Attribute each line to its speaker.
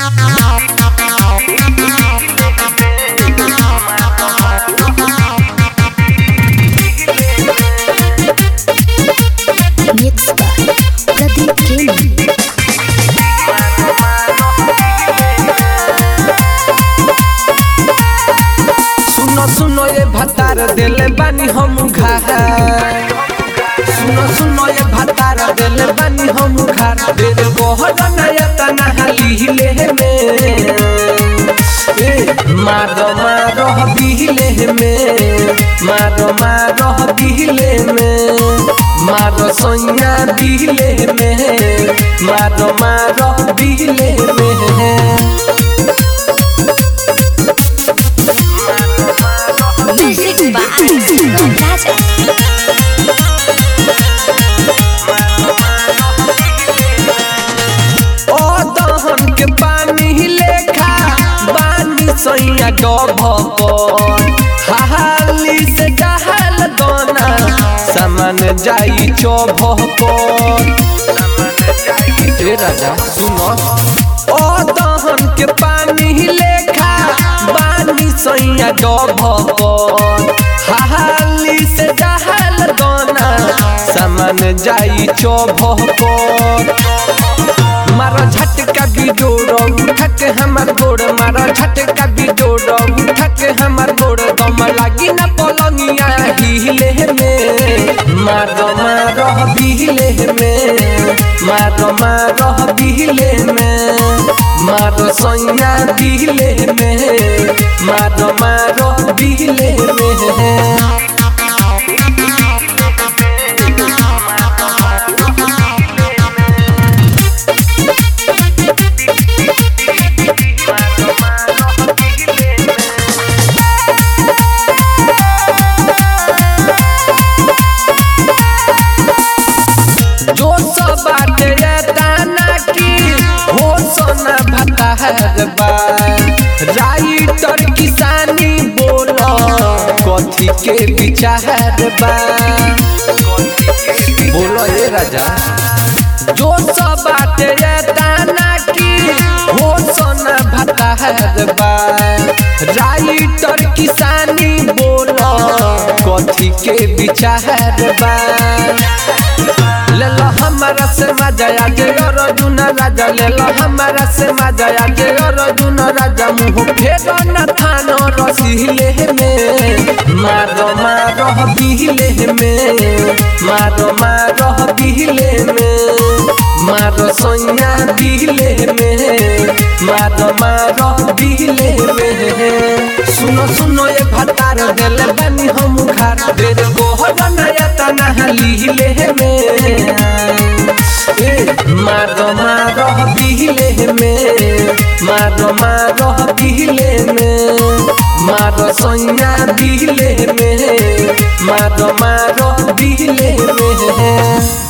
Speaker 1: Mixed by Pradeep Gaming.
Speaker 2: सुनो सुनो ये भतार दिले बानी हम घर। सुनो सुनो ये भतार दिले बानी हम घर। तेरे बहुत नया तना लीले में मारो मारो बिहले में मारो मारो बिहले में मारो सोनिया बिहले में मारो मारो बिहले में।
Speaker 1: Music by Sugam Raja.
Speaker 2: ओ दहन के पानी लेखा बानी सैया डबकर हाली से डहल दोना सामान जाई चौभकर। ए राजा सुनो ओ दहन के पानी लेखा बानी सैया डबकर हाली से डहल दोना सामान जाई चौभकर। मारा झटका बिजोड़ उठक हमार गोड़ मारा झटका बिजोड़ उठक हमार गोड़ दम लागी न पलंगिया हिले में मारो मारो बिहिले में मारो मारो बिहिले में मारो सोनिया बिहिले में मारो मारो बिहिले में। जो सब बाटे ताना की हो सोना भतार बा राइटर किसानी बोलो कथी के विचार बा बोलो ये राजा। जो सब बाटे ताना की हो सोना भतार बा राइटर किसानी बोलो कथी के विचार बा। लेलो हमारा से मजा आजे अर्जुन राजा लेलो हमारा से मजा आजे अर्जुन राजा मुँह फेरो न थानो रसीले में मारो मारो बिहिले में मारो मारो बिहिले में मारो सोनिया बिहिले में मारो मारो बिहिले में। सुनो सुनो ये भतार दिले बानी हम घर। तेरे बहुत नया तना लीले में मारो मारो बिहिले में मारो मारो बिहिले में मारो सोनिया बिहिले में मारो मारो बिहिले में।